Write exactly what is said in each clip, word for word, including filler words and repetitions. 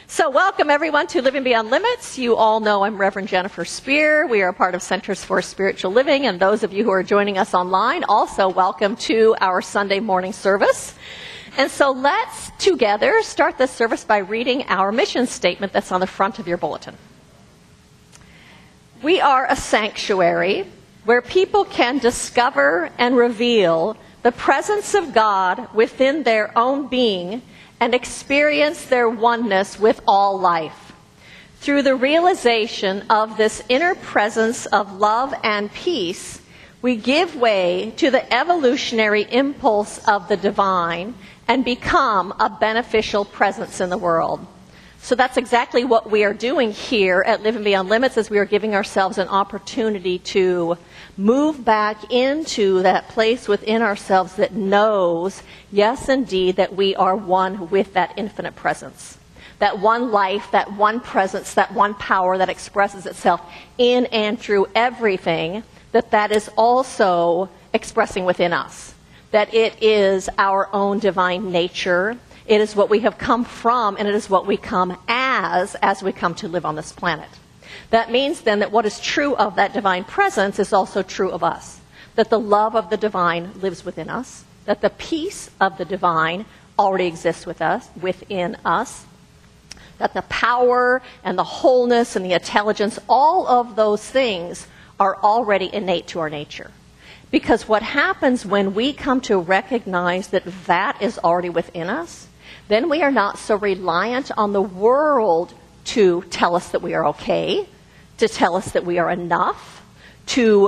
So welcome everyone to Living Beyond Limits. You all know I'm Reverend Jennifer Spear. We are a part of Centers for Spiritual Living, and those of you who are joining us online, also welcome to our Sunday morning service. And so let's together start this service by reading our mission statement that's on the front of your bulletin. We are a sanctuary where people can discover and reveal the presence of God within their own being and experience their oneness with all life. Through the realization of this inner presence of love and peace, we give way to the evolutionary impulse of the divine and become a beneficial presence in the world. So that's exactly what we are doing here at Living Beyond Limits, as we are giving ourselves an opportunity to move back into that place within ourselves that knows, yes, indeed, that we are one with that infinite presence. That one life, that one presence, that one power that expresses itself in and through everything, that that is also expressing within us. That it is our own divine nature. It is what we have come from, and it is what we come as, as we come to live on this planet. That means then that what is true of that divine presence is also true of us. That the love of the divine lives within us. That the peace of the divine already exists with us, within us. That the power and the wholeness and the intelligence, all of those things are already innate to our nature. Because what happens when we come to recognize that that is already within us, then we are not so reliant on the world to tell us that we are okay, to tell us that we are enough, to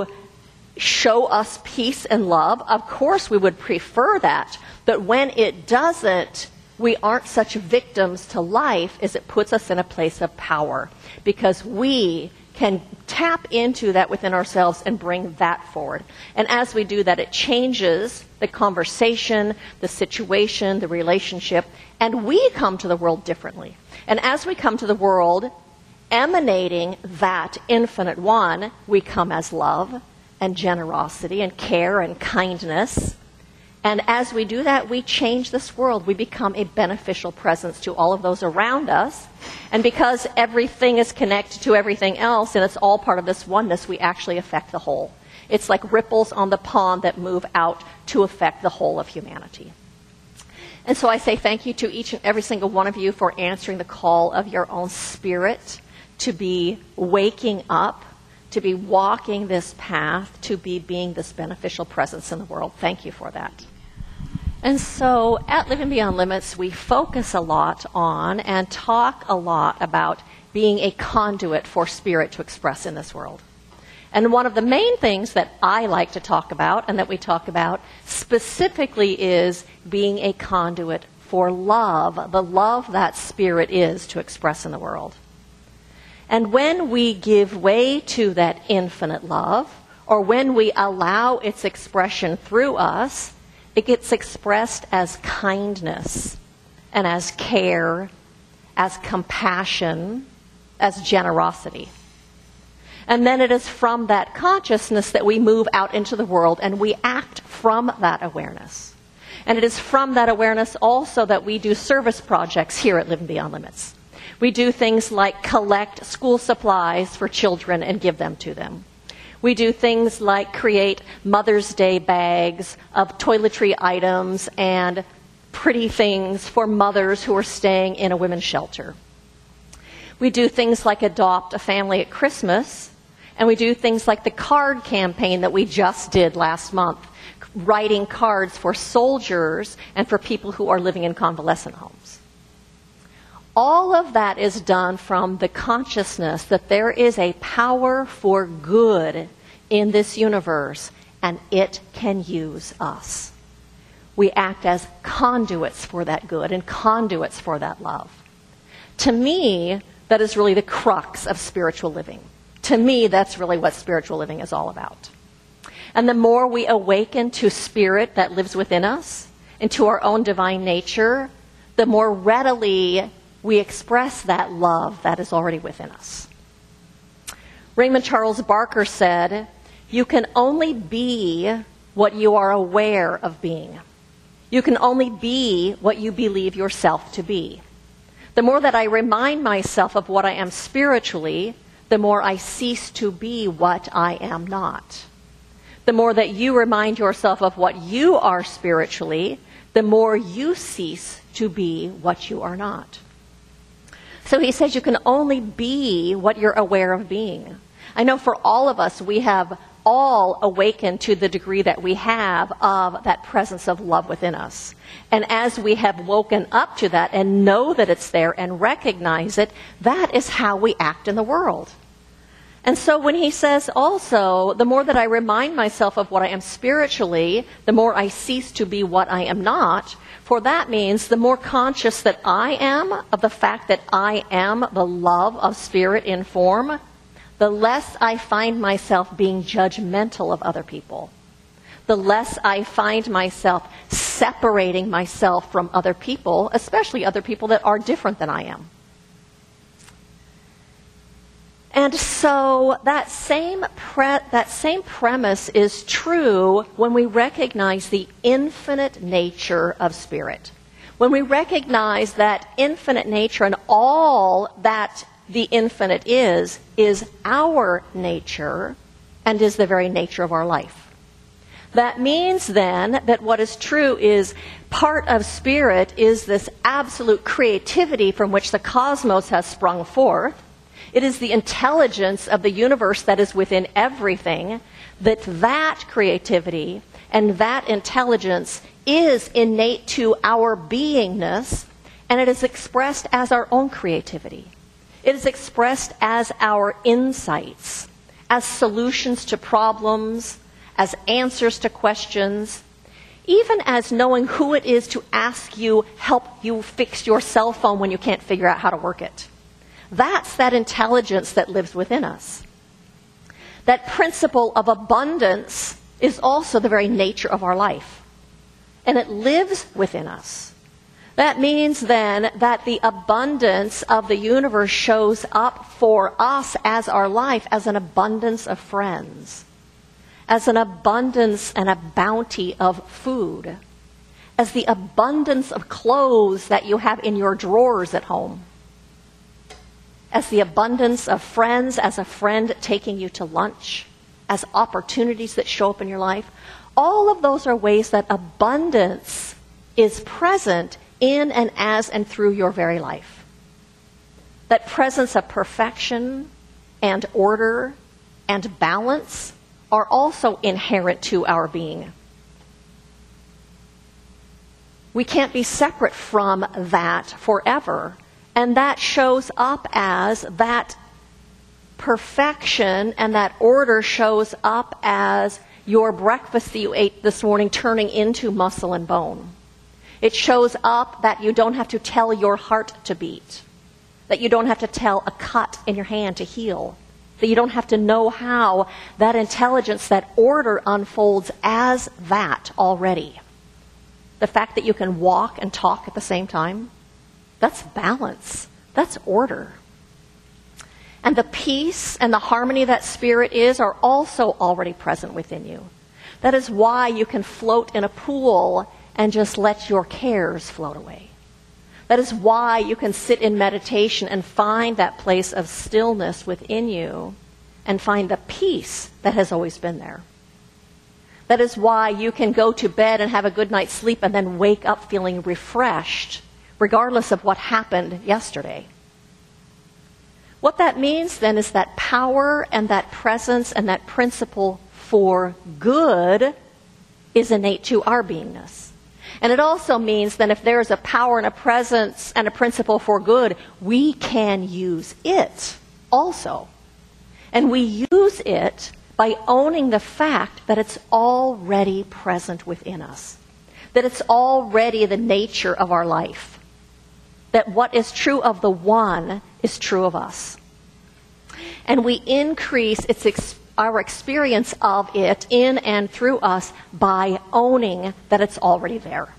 show us peace and love. Of course, we would prefer that, but when it doesn't, we aren't such victims to life as it puts us in a place of power, because we can tap into that within ourselves and bring that forward. And as we do that, it changes the conversation, the situation, the relationship, and we come to the world differently. And as we come to the world emanating that infinite one, we come as love and generosity and care and kindness. And as we do that, we change this world. We become a beneficial presence to all of those around us. And because everything is connected to everything else, and it's all part of this oneness, we actually affect the whole. It's like ripples on the pond that move out to affect the whole of humanity. And so I say thank you to each and every single one of you for answering the call of your own spirit to be waking up, to be walking this path, to be being this beneficial presence in the world. Thank you for that. And so at Living Beyond Limits, we focus a lot on and talk a lot about being a conduit for spirit to express in this world. And one of the main things that I like to talk about and that we talk about specifically is being a conduit for love, the love that spirit is to express in the world. And when we give way to that infinite love, or when we allow its expression through us, it gets expressed as kindness and as care, as compassion, as generosity. And then it is from that consciousness that we move out into the world and we act from that awareness. And it is from that awareness also that we do service projects here at Living Beyond Limits. We do things like collect school supplies for children and give them to them. We do things like create Mother's Day bags of toiletry items and pretty things for mothers who are staying in a women's shelter. We do things like adopt a family at Christmas, and we do things like the card campaign that we just did last month, writing cards for soldiers and for people who are living in convalescent homes. All of that is done from the consciousness that there is a power for good in this universe, and it can use us. We act as conduits for that good and conduits for that love. To me, that is really the crux of spiritual living. To me, that's really what spiritual living is all about. And the more we awaken to spirit that lives within us, and to our own divine nature, the more readily we express that love that is already within us. Raymond Charles Barker said, "You can only be what you are aware of being. You can only be what you believe yourself to be. The more that I remind myself of what I am spiritually, the more I cease to be what I am not. The more that you remind yourself of what you are spiritually, the more you cease to be what you are not. So he says you can only be what you're aware of being. I know for all of us, we have all awakened to the degree that we have of that presence of love within us. And as we have woken up to that and know that it's there and recognize it, that is how we act in the world. And so when he says also, the more that I remind myself of what I am spiritually, the more I cease to be what I am not, for that means the more conscious that I am of the fact that I am the love of spirit in form, the less I find myself being judgmental of other people. The less I find myself separating myself from other people, especially other people that are different than I am. And so that same pre- that same premise is true when we recognize the infinite nature of spirit. When we recognize that infinite nature and all that the infinite is, is our nature and is the very nature of our life. That means then that what is true is part of spirit is this absolute creativity from which the cosmos has sprung forth. It is the intelligence of the universe that is within everything, that that creativity and that intelligence is innate to our beingness, and it is expressed as our own creativity. It is expressed as our insights, as solutions to problems, as answers to questions, even as knowing who it is to ask you, help you fix your cell phone when you can't figure out how to work it. That's that intelligence that lives within us. That principle of abundance is also the very nature of our life, and it lives within us. That means then that the abundance of the universe shows up for us as our life as an abundance of friends, as an abundance and a bounty of food, as the abundance of clothes that you have in your drawers at home, as the abundance of friends, as a friend taking you to lunch, as opportunities that show up in your life. All of those are ways that abundance is present in and as and through your very life. That presence of perfection and order and balance are also inherent to our being. We can't be separate from that forever. And that shows up as that perfection, and that order shows up as your breakfast that you ate this morning turning into muscle and bone. It shows up that you don't have to tell your heart to beat, that you don't have to tell a cut in your hand to heal, that you don't have to know how that intelligence, that order unfolds as that already. The fact that you can walk and talk at the same time, that's balance. That's order. And the peace and the harmony that spirit is are also already present within you. That is why you can float in a pool and just let your cares float away. That is why you can sit in meditation and find that place of stillness within you and find the peace that has always been there. That is why you can go to bed and have a good night's sleep and then wake up feeling refreshed, regardless of what happened yesterday. What that means then is that power and that presence and that principle for good is innate to our beingness. And it also means that if there is a power and a presence and a principle for good, we can use it also. And we use it by owning the fact that it's already present within us, that it's already the nature of our life, that what is true of the one is true of us. And we increase its ex- our experience of it in and through us by owning that it's already there.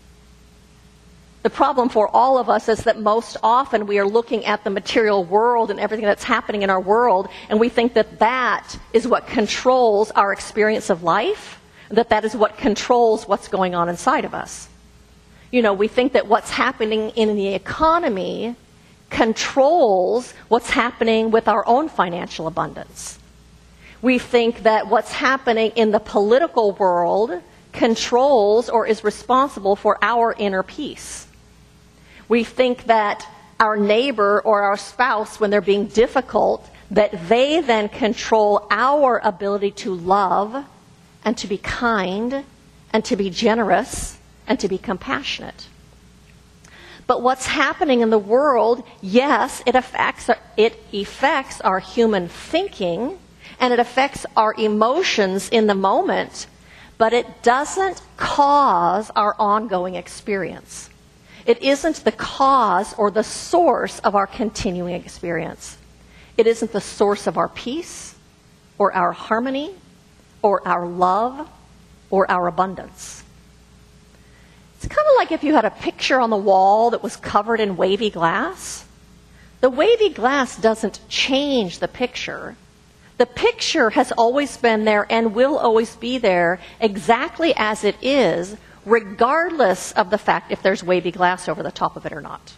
The problem for all of us is that most often we are looking at the material world and everything that's happening in our world, and we think that that is what controls our experience of life, that that is what controls what's going on inside of us. You know, we think that what's happening in the economy controls what's happening with our own financial abundance. We think that what's happening in the political world controls or is responsible for our inner peace. We think that our neighbor or our spouse, when they're being difficult, that they then control our ability to love and to be kind and to be generous and to be compassionate. But what's happening in the world, yes, it affects, it affects our human thinking and it affects our emotions in the moment, but it doesn't cause our ongoing experience. It isn't the cause or the source of our continuing experience. It isn't the source of our peace or our harmony or our love or our abundance. It's kind of like if you had a picture on the wall that was covered in wavy glass. The wavy glass doesn't change the picture. The picture has always been there and will always be there exactly as it is, regardless of the fact if there's wavy glass over the top of it or not.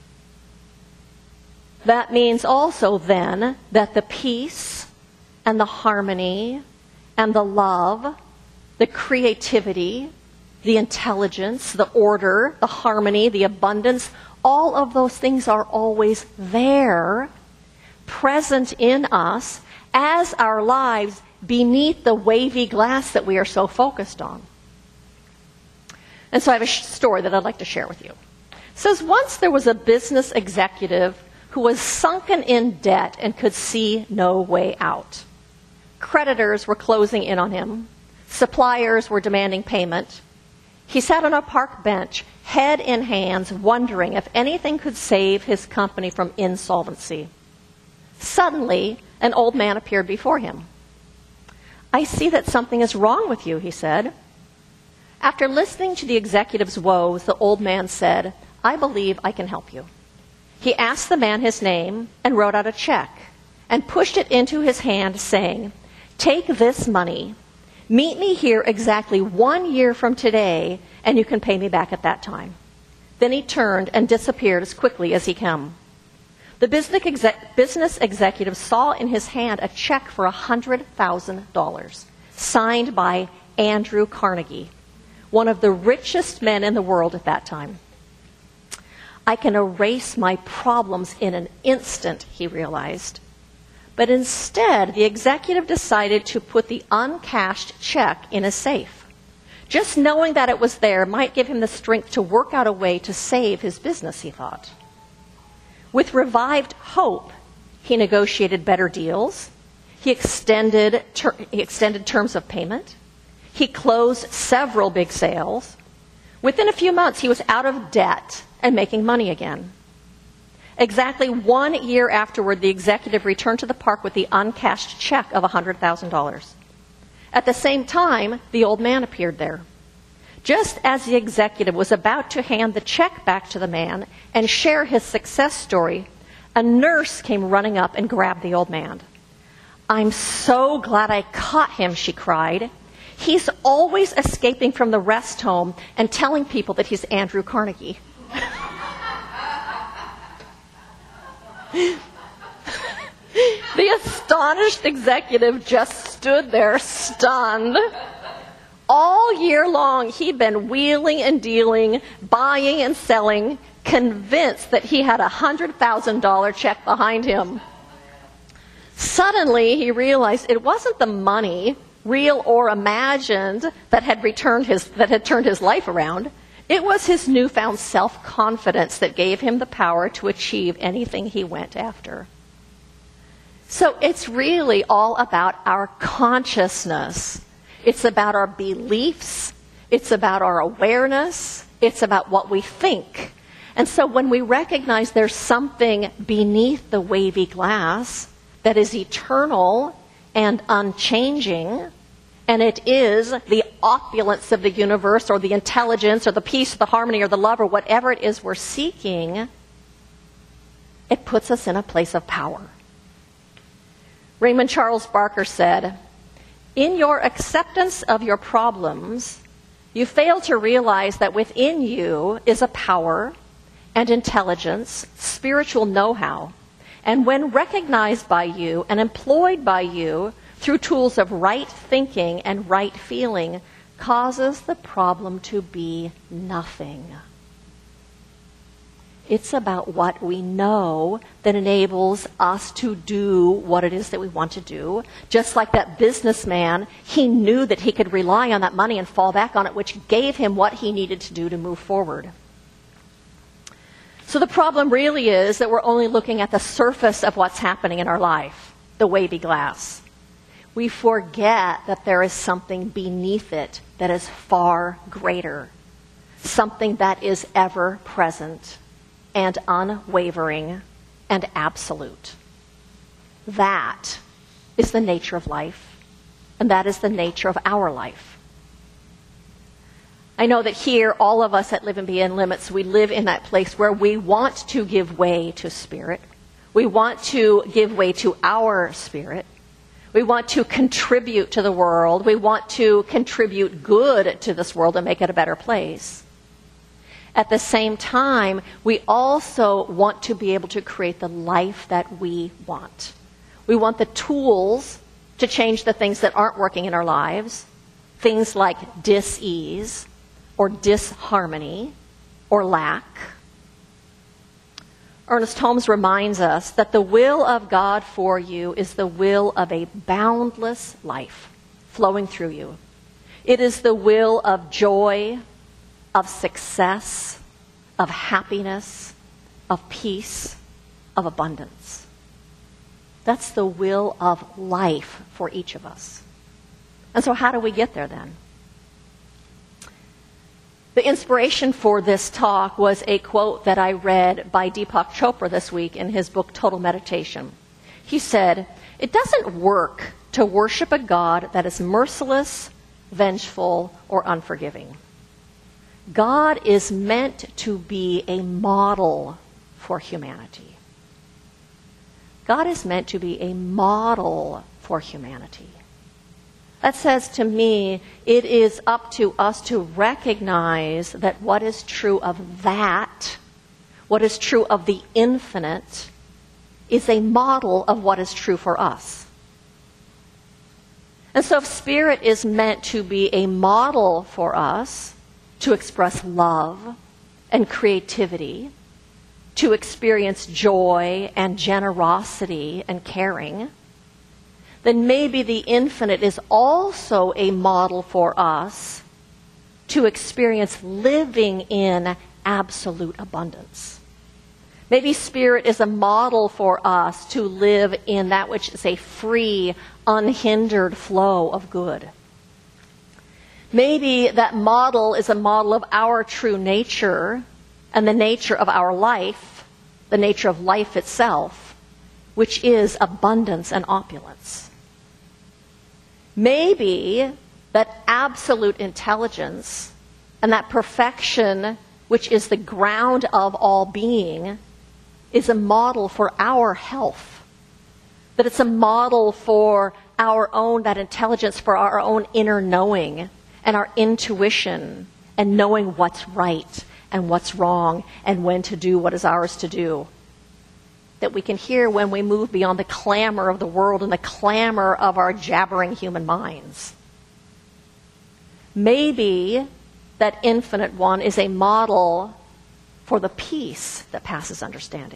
That means also then that the peace and the harmony and the love, the creativity, the intelligence, the order, the harmony, the abundance, all of those things are always there, present in us as our lives beneath the wavy glass that we are so focused on. And so I have a sh- story that I'd like to share with you. It says, once there was a business executive who was sunken in debt and could see no way out. Creditors were closing in on him. Suppliers were demanding payment. He sat on a park bench, head in hands, wondering if anything could save his company from insolvency. Suddenly, an old man appeared before him. "I see that something is wrong with you," he said. After listening to the executive's woes, the old man said, "I believe I can help you." He asked the man his name and wrote out a check and pushed it into his hand, saying, "Take this money. Meet me here exactly one year from today, and you can pay me back at that time." Then he turned and disappeared as quickly as he came. The business, exec- business executive saw in his hand a check for one hundred thousand dollars, signed by Andrew Carnegie, one of the richest men in the world at that time. "I can erase my problems in an instant," he realized. But instead, the executive decided to put the uncashed check in a safe. Just knowing that it was there might give him the strength to work out a way to save his business, he thought. With revived hope, he negotiated better deals. He extended, ter- he extended terms of payment. He closed several big sales. Within a few months, he was out of debt and making money again. Exactly one year afterward, the executive returned to the park with the uncashed check of one hundred thousand dollars. At the same time, the old man appeared there. Just as the executive was about to hand the check back to the man and share his success story, a nurse came running up and grabbed the old man. "I'm so glad I caught him," she cried. "He's always escaping from the rest home and telling people that he's Andrew Carnegie." The astonished executive just stood there stunned. All year long, he'd been wheeling and dealing, buying and selling, convinced that he had a one hundred thousand dollars check behind him. Suddenly, he realized it wasn't the money, real or imagined, that had returned his, that had turned his life around. It was his newfound self-confidence that gave him the power to achieve anything he went after. So it's really all about our consciousness. It's about our beliefs. It's about our awareness. It's about what we think. And so when we recognize there's something beneath the wavy glass that is eternal and unchanging, and it is the opulence of the universe or the intelligence or the peace or the harmony or the love or whatever it is we're seeking, it puts us in a place of power. Raymond Charles Barker said, "In your acceptance of your problems, you fail to realize that within you is a power and intelligence, spiritual know-how, and when recognized by you and employed by you through tools of right thinking and right feeling, causes the problem to be nothing. It's about what we know that enables us to do what it is that we want to do. Just like that businessman, he knew that he could rely on that money and fall back on it, which gave him what he needed to do to move forward. So the problem really is that we're only looking at the surface of what's happening in our life, the wavy glass. We forget that there is something beneath it that is far greater, something that is ever present and unwavering and absolute. That is the nature of life, and that is the nature of our life. I know that here, all of us at Living Beyond Limits, we live in that place where we want to give way to Spirit. We want to give way to our Spirit. We want to contribute to the world. We want to contribute good to this world and make it a better place. At the same time, we also want to be able to create the life that we want. We want the tools to change the things that aren't working in our lives, things like dis-ease or disharmony or lack. Ernest Holmes reminds us that the will of God for you is the will of a boundless life flowing through you. It is the will of joy, of success, of happiness, of peace, of abundance. That's the will of life for each of us. And so how do we get there then? The inspiration for this talk was a quote that I read by Deepak Chopra this week in his book, Total Meditation. He said, "It doesn't work to worship a God that is merciless, vengeful, or unforgiving. God is meant to be a model for humanity." God is meant to be a model for humanity. That says to me, it is up to us to recognize that what is true of that, what is true of the infinite, is a model of what is true for us. And so if Spirit is meant to be a model for us, to express love and creativity, to experience joy and generosity and caring, then maybe the infinite is also a model for us to experience living in absolute abundance. Maybe Spirit is a model for us to live in that which is a free, unhindered flow of good. Maybe that model is a model of our true nature and the nature of our life, the nature of life itself, which is abundance and opulence. Maybe that absolute intelligence and that perfection, which is the ground of all being, is a model for our health. That it's a model for our own, that intelligence for our own inner knowing and our intuition and knowing what's right and what's wrong and when to do what is ours to do. That we can hear when we move beyond the clamor of the world and the clamor of our jabbering human minds. Maybe that infinite one is a model for the peace that passes understanding.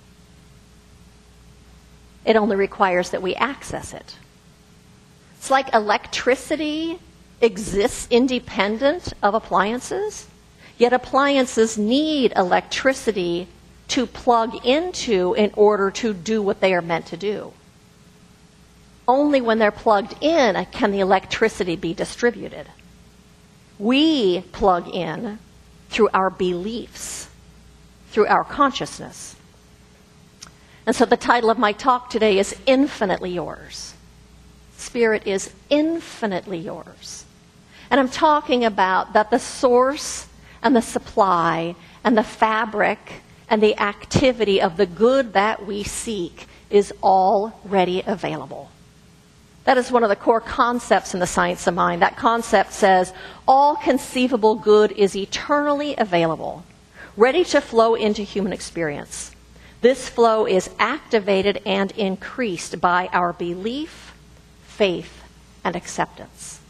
It only requires that we access it. It's like electricity exists independent of appliances, yet appliances need electricity to plug into in order to do what they are meant to do. Only when they're plugged in can the electricity be distributed. We plug in through our beliefs, through our consciousness. And so the title of my talk today is Infinitely Yours. Spirit is infinitely yours. And I'm talking about that the source and the supply and the fabric and the activity of the good that we seek is already available. That is one of the core concepts in the science of mind. That concept says all conceivable good is eternally available, ready to flow into human experience. This flow is activated and increased by our belief, faith, and acceptance.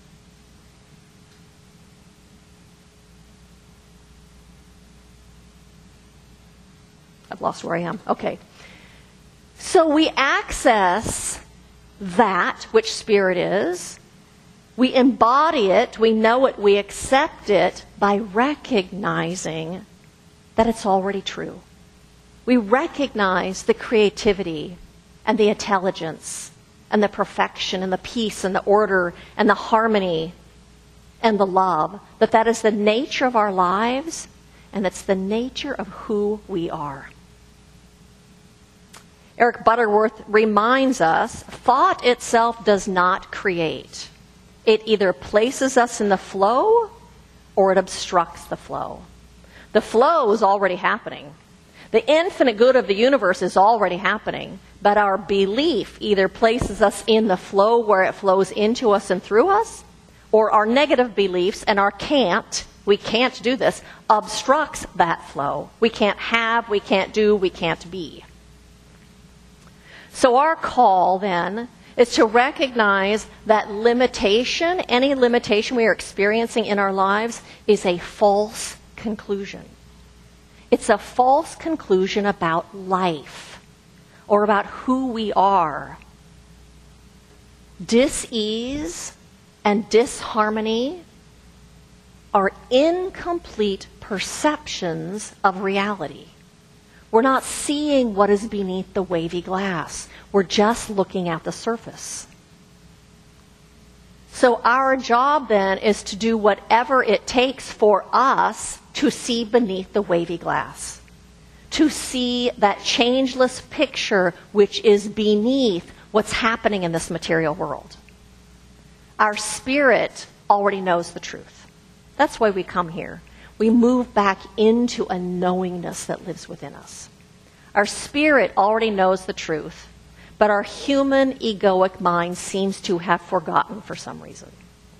I've lost where I am. Okay. So we access that which spirit is. We embody it, we know it, we accept it by recognizing that it's already true. We recognize the creativity and the intelligence and the perfection and the peace and the order and the harmony and the love, that that is the nature of our lives and that's the nature of who we are. Eric Butterworth reminds us, thought itself does not create. It either places us in the flow or it obstructs the flow. The flow is already happening. The infinite good of the universe is already happening, but our belief either places us in the flow where it flows into us and through us, or our negative beliefs and our can't, we can't do this, obstructs that flow. We can't have, we can't do, we can't be. So our call then is to recognize that limitation, any limitation we are experiencing in our lives, is a false conclusion. It's a false conclusion about life or about who we are. Dis-ease and disharmony are incomplete perceptions of reality. We're not seeing what is beneath the wavy glass. We're just looking at the surface. So our job then is to do whatever it takes for us to see beneath the wavy glass, to see that changeless picture which is beneath what's happening in this material world. Our spirit already knows the truth. That's why we come here. We move back into a knowingness that lives within us. Our spirit already knows the truth, but our human egoic mind seems to have forgotten for some reason.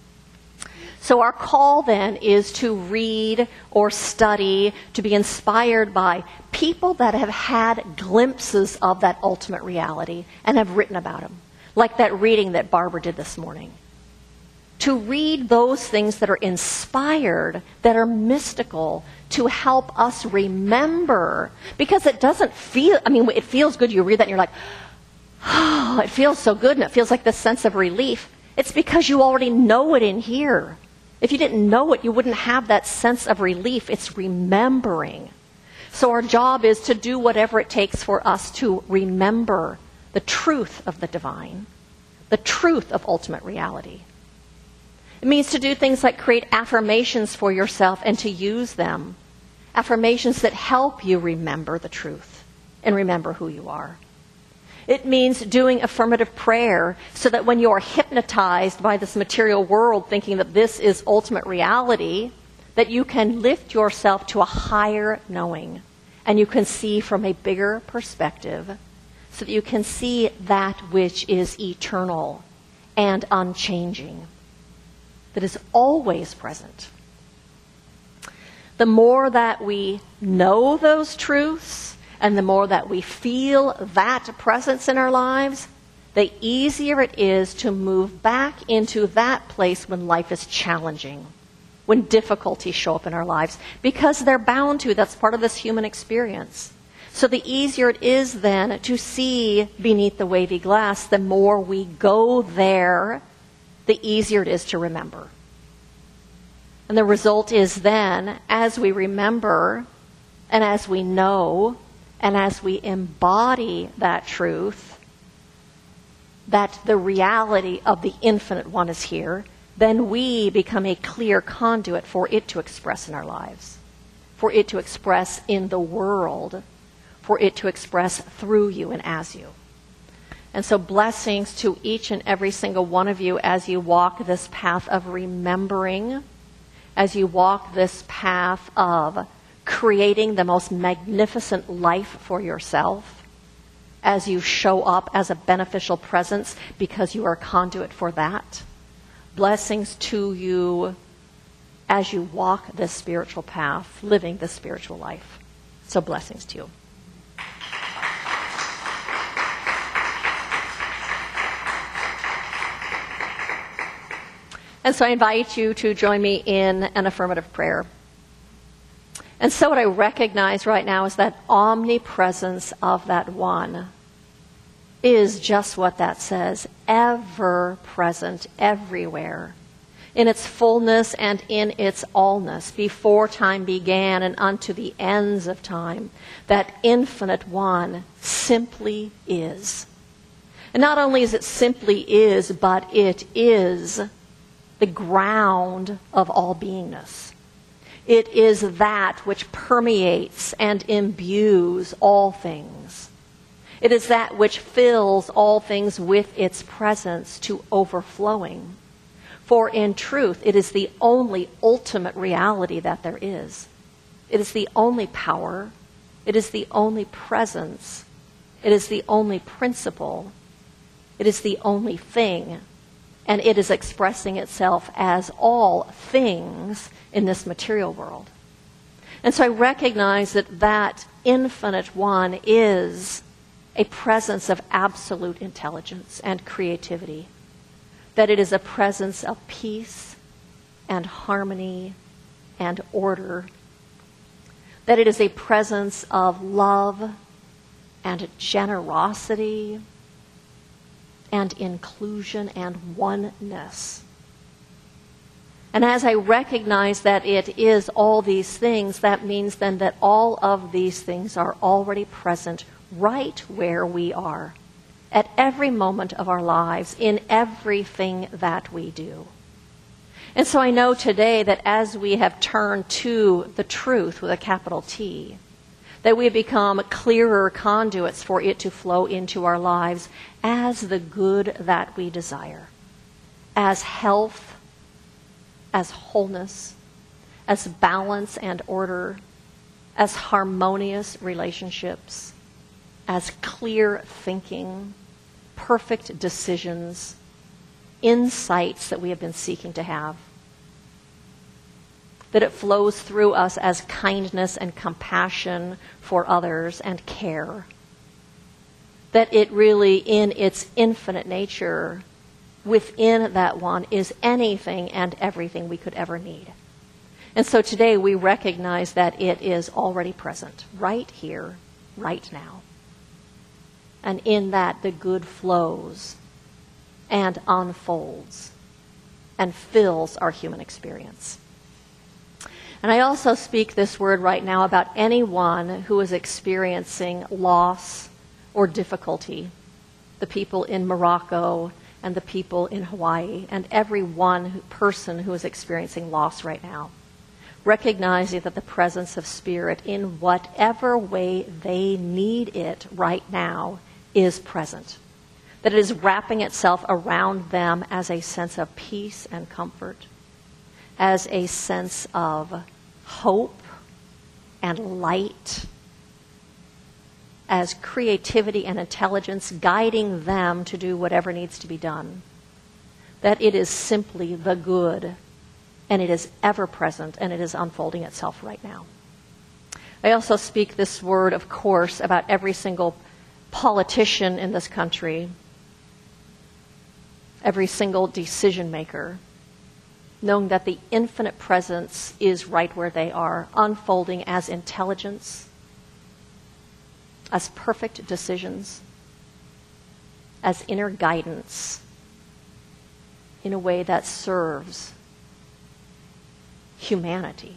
So our call then is to read or study, to be inspired by people that have had glimpses of that ultimate reality and have written about them, like that reading that Barbara did this morning. To read those things that are inspired, that are mystical, to help us remember, because it doesn't feel, I mean, it feels good. You read that and you're like, oh, it feels so good, and it feels like this sense of relief. It's because you already know it in here. If you didn't know it, you wouldn't have that sense of relief. It's remembering. So our job is to do whatever it takes for us to remember the truth of the divine, the truth of ultimate reality. It means to do things like create affirmations for yourself and to use them. Affirmations that help you remember the truth and remember who you are. It means doing affirmative prayer so that when you are hypnotized by this material world thinking that this is ultimate reality, that you can lift yourself to a higher knowing and you can see from a bigger perspective so that you can see that which is eternal and unchanging, that is always present. The more that we know those truths and the more that we feel that presence in our lives, the easier it is to move back into that place when life is challenging, when difficulties show up in our lives, because they're bound to. That's part of this human experience. So the easier it is then to see beneath the wavy glass, the more we go there, the easier it is to remember. And the result is then, as we remember and as we know and as we embody that truth, that the reality of the infinite one is here, then we become a clear conduit for it to express in our lives, for it to express in the world, for it to express through you and as you. And so blessings to each and every single one of you as you walk this path of remembering, as you walk this path of creating the most magnificent life for yourself, as you show up as a beneficial presence because you are a conduit for that. Blessings to you as you walk this spiritual path, living this spiritual life. So blessings to you. And so I invite you to join me in an affirmative prayer. And so what I recognize right now is that omnipresence of that one is just what that says, ever present everywhere, in its fullness and in its allness, before time began and unto the ends of time. That infinite one simply is. And not only is it simply is, but it is the ground of all beingness. It is that which permeates and imbues all things. It is that which fills all things with its presence to overflowing. For in truth, it is the only ultimate reality that there is. It is the only power. It is the only presence. It is the only principle. It is the only thing. And it is expressing itself as all things in this material world. And so I recognize that that infinite one is a presence of absolute intelligence and creativity. That it is a presence of peace and harmony and order. That it is a presence of love and generosity and inclusion and oneness. And as I recognize that it is all these things, that means then that all of these things are already present right where we are, at every moment of our lives, in everything that we do. And so I know today that as we have turned to the truth with a capital T, that we have become clearer conduits for it to flow into our lives as the good that we desire, as health, as wholeness, as balance and order, as harmonious relationships, as clear thinking, perfect decisions, insights that we have been seeking to have. That it flows through us as kindness and compassion for others and care. That it really, in its infinite nature, within that one, is anything and everything we could ever need. And so today we recognize that it is already present, right here, right now. And in that the good flows and unfolds and fills our human experience. And I also speak this word right now about anyone who is experiencing loss or difficulty. The people in Morocco and the people in Hawaii and every one person who is experiencing loss right now. Recognizing that the presence of Spirit in whatever way they need it right now is present. That it is wrapping itself around them as a sense of peace and comfort, as a sense of hope and light, as creativity and intelligence guiding them to do whatever needs to be done. That it is simply the good, and it is ever present, and it is unfolding itself right now. I also speak this word, of course, about every single politician in this country, every single decision maker, knowing that the infinite presence is right where they are, unfolding as intelligence, as perfect decisions, as inner guidance, in a way that serves humanity.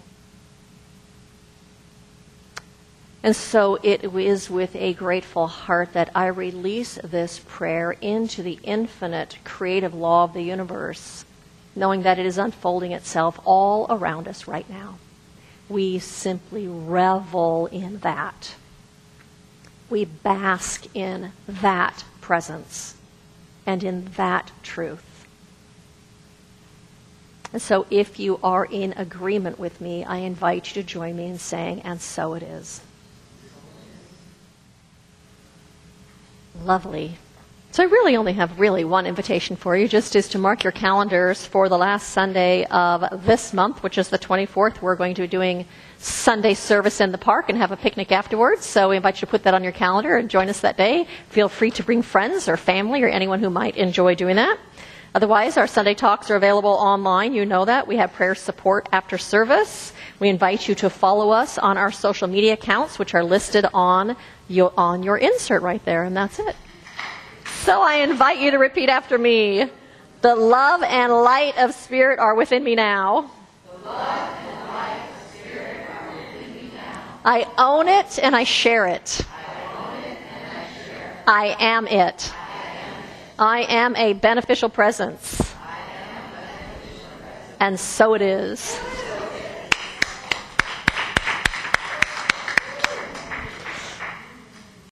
And so it is with a grateful heart that I release this prayer into the infinite creative law of the universe, knowing that it is unfolding itself all around us right now. We simply revel in that. We bask in that presence and in that truth. And so if you are in agreement with me, I invite you to join me in saying, and so it is. Lovely. So I really only have really one invitation for you, just is to mark your calendars for the last Sunday of this month, which is the twenty-fourth. We're going to be doing Sunday service in the park and have a picnic afterwards. So we invite you to put that on your calendar and join us that day. Feel free to bring friends or family or anyone who might enjoy doing that. Otherwise, our Sunday talks are available online. You know that. We have prayer support after service. We invite you to follow us on our social media accounts, which are listed on your, on your insert right there, and that's it. So I invite you to repeat after me. The love and light of Spirit are within me now. The love and light of Spirit are within me now. I own it and I share it. I own it and I share it. I am it. I am it. I am a beneficial presence. I am a beneficial presence. And so it is.